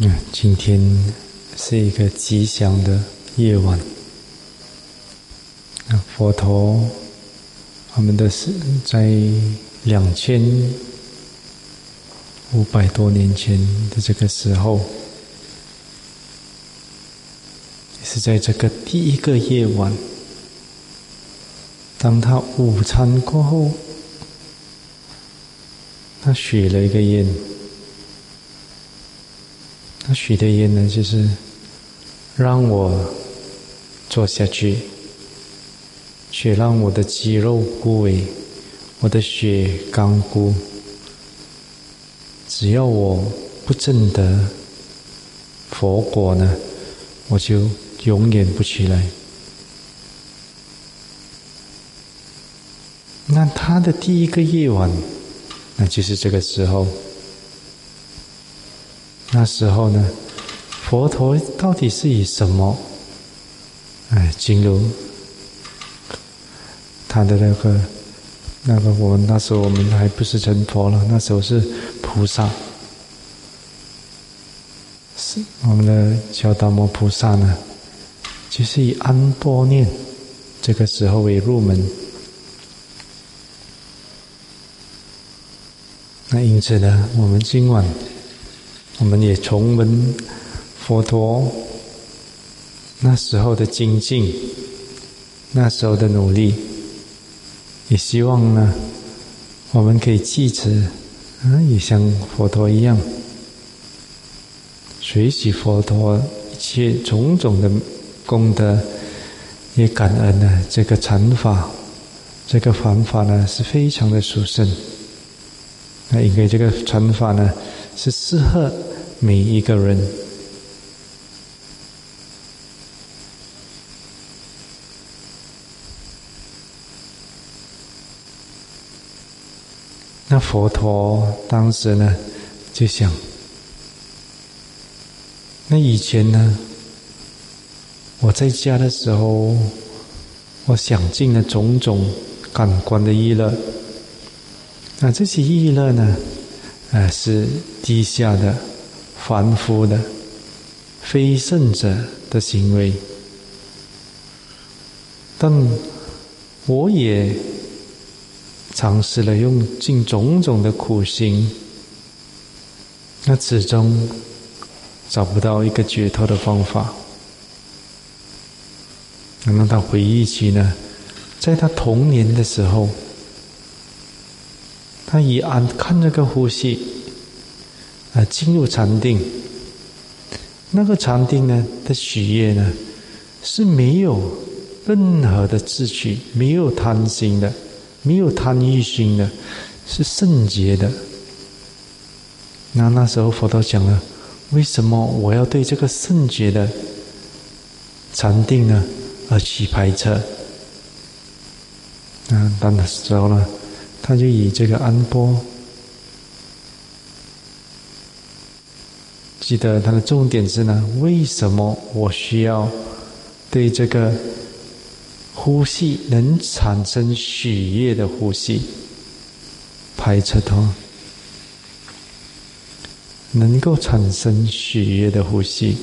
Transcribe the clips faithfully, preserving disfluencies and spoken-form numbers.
嗯，今天是一个吉祥的夜晚。佛陀，我们的是在两千五百多年前的这个时候，也是在这个第一个夜晚，当他午餐过后，他许了一个愿。他许的愿呢，就是让我做下去，却让我的肌肉枯萎，我的血干枯。只要我不证得佛果呢，我就永远不起来。那他的第一个夜晚，那就是这个时候。那时候呢，佛陀到底是以什么哎进入他的那个那个我们那时候我们还不是成佛了，那时候是菩萨，是我们的焦达摩菩萨呢，就是以安般念这个时候为入门。那因此呢，我们今晚我们也重温佛陀那时候的精进，那时候的努力，也希望呢，我们可以继持，啊，也像佛陀一样，学习佛陀一切种种的功德，也感恩呢这个禅法，这个梵法呢是非常的殊胜。那因为这个禅法呢，是适合每一个人。那佛陀当时呢，就想，那以前呢，我在家的时候，我享尽了种种感官的娱乐。那这些娱乐呢，呃，是低下的、凡夫的、非圣者的行为。但我也尝试了用尽种种的苦行，那始终找不到一个解脱的方法。那让他回忆起呢，在他童年的时候，他以安看这个呼吸，啊，进入禅定。那个禅定呢的喜悦呢，是没有任何的志趣，没有贪心的，没有贪欲心的，是圣洁的。那那时候佛陀讲了，为什么我要对这个圣洁的禅定呢而起排斥？那当的时候呢，他就以这个安般，记得他的重点是呢，为什么我需要对这个呼吸能产生喜悦的呼吸排斥它？能够产生喜悦的呼吸。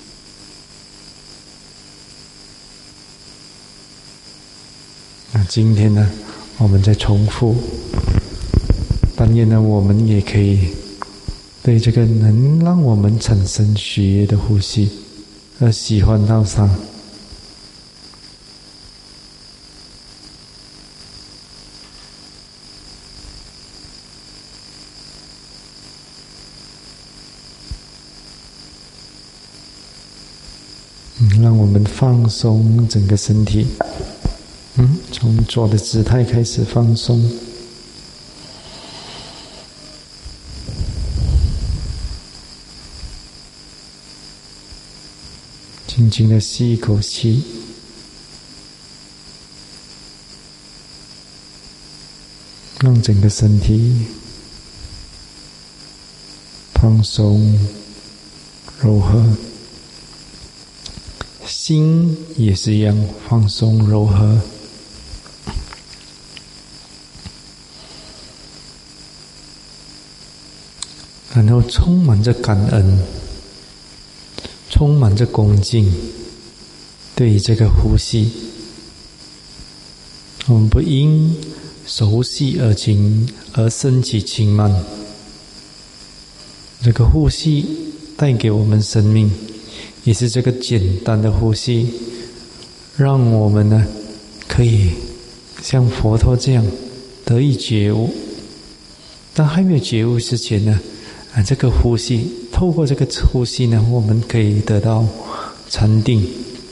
那今天呢，我们再重复，但愿呢，我们也可以对这个能让我们产生喜悦的呼吸而喜欢到它。嗯，让我们放松整个身体。嗯，从坐的姿态开始放松，轻轻的吸一口气，让整个身体放松柔和，心也是一样放松柔和。然后充满着感恩， 充满着恭敬，对于这个呼吸，我们不因熟悉而情而升起轻慢。这个呼吸带给我们生命，也是这个简单的呼吸，让我们呢可以像佛陀这样得以觉悟。但还没有觉悟之前呢，啊，这个呼吸，透过这个呼吸呢，我们可以得到禅定。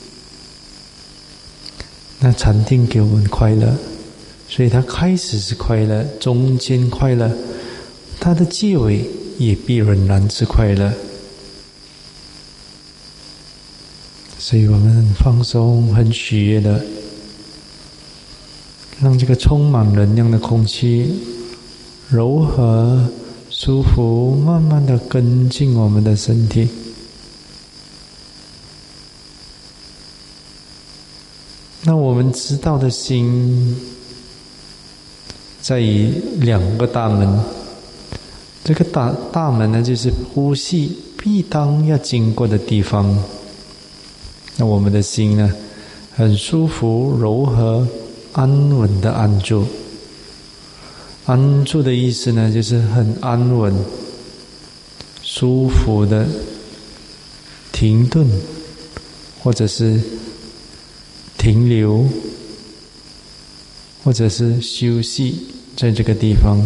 那禅定给我们快乐，所以它开始是快乐，中间快乐，它的结尾也必仍然是快乐。所以我们很放松，很喜悦的，让这个充满能量的空气柔和舒服，慢慢的跟进我们的身体。那我们知道的心在于两个大门，这个大大门呢，就是呼吸必当要经过的地方。那我们的心呢，很舒服、柔和、安稳的安住。安住的意思呢，就是很安稳、舒服的停顿，或者是停留，或者是休息在这个地方。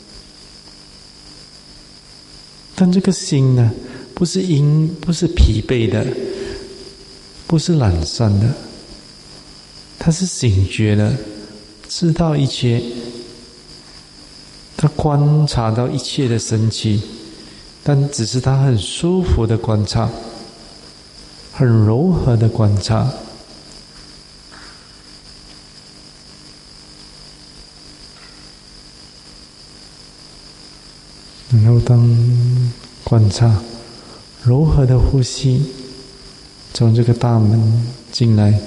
但这个心呢，不是因不是疲惫的，不是懒散的，它是醒觉的，知道一切，它观察到一切的升起，但只是它很舒服的观察，很柔和的观察。然后当观察柔和的呼吸从这个大门进来，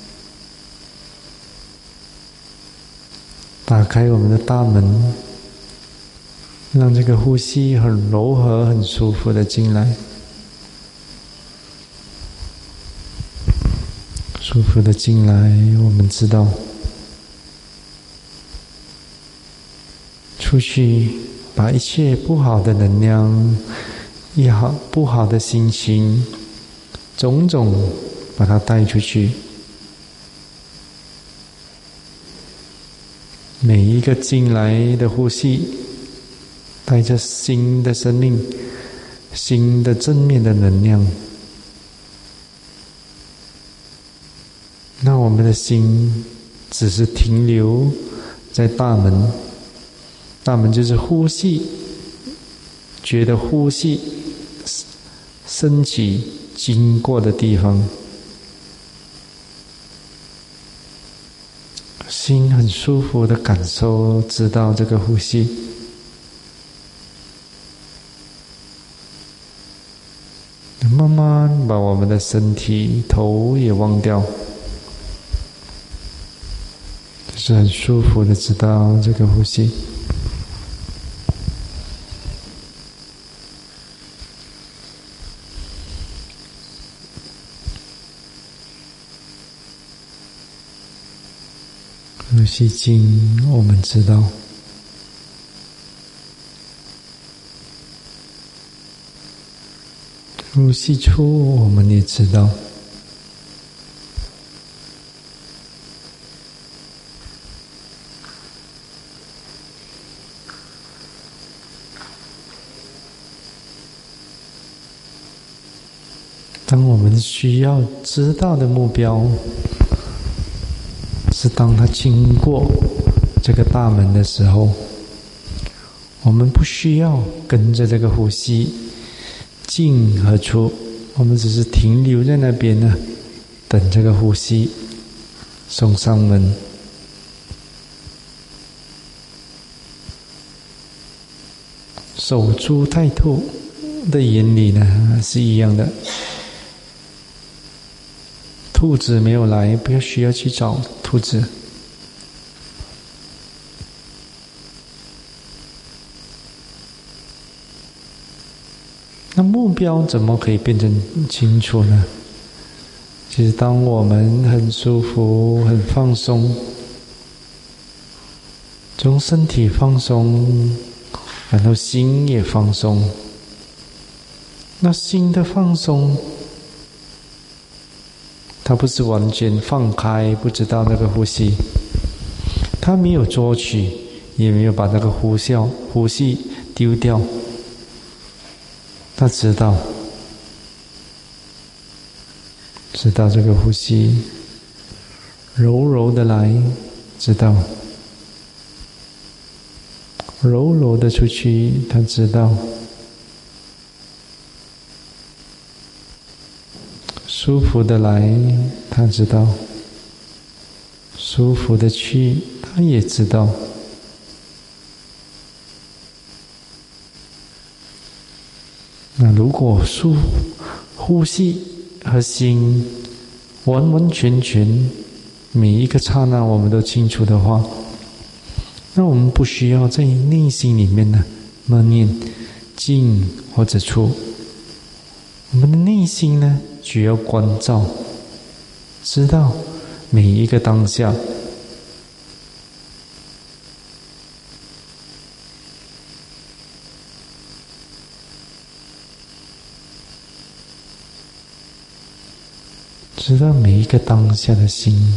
打开我们的大门，让这个呼吸很柔和、很舒服的进来，舒服的进来。我们知道，出去把一切不好的能量、也好不好的心情，种种把它带出去。每一个进来的呼吸，带着新的生命、新的正面的能量。那我们的心只是停留在大门，大门就是呼吸，觉得呼吸升起经过的地方。心很舒服的感受，知道这个呼吸。慢慢把我们的身体头也忘掉，就是很舒服的知道这个呼吸。呼吸进，我们知道；呼吸出，我们也知道。当我们需要知道的目标，是当他经过这个大门的时候，我们不需要跟着这个呼吸进和出，我们只是停留在那边呢，等这个呼吸送上门。守株待兔的原理呢是一样的。兔子没有来，不要需要去找兔子。那目标怎么可以变成清楚呢？其实当我们很舒服、很放松，从身体放松，然后心也放松。那心的放松，它不是完全放开，不知道那个呼吸，它没有作曲，也没有把那个呼吸呼吸丢掉，他知道，知道这个呼吸柔柔的来，知道柔柔的出去，他知道舒服的来，他知道舒服的去，他也知道。那如果呼呼吸和心完完全全每一个刹那我们都清楚的话，那我们不需要在内心里面呢默念进或者出，我们的内心呢只要关照，知道每一个当下，知道每一个当下的心。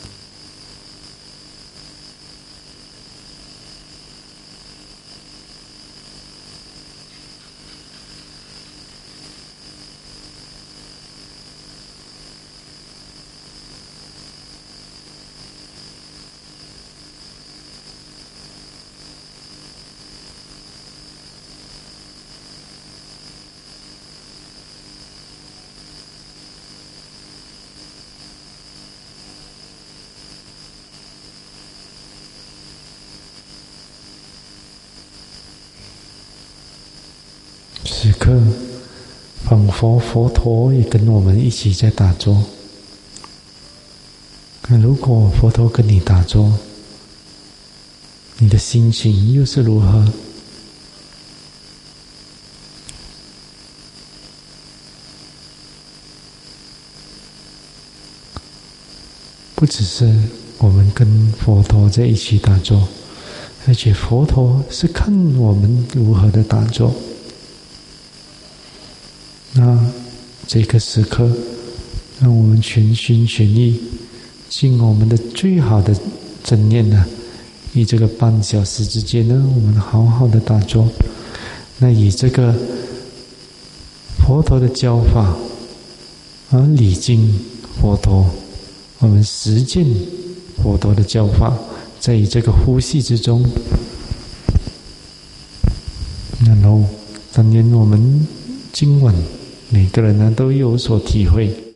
此刻仿佛佛陀也跟我们一起在打坐。那如果佛陀跟你打坐，你的心情又是如何？不只是我们跟佛陀在一起打坐，而且佛陀是看我们如何的打坐。那这个时刻，让我们全心全意，尽我们的最好的正念呢，以这个半小时之间呢，我们好好的打坐。那以这个佛陀的教法，而礼敬佛陀，我们实践佛陀的教法，在这个呼吸之中，然后但愿我们今晚每个人呢都有所体会。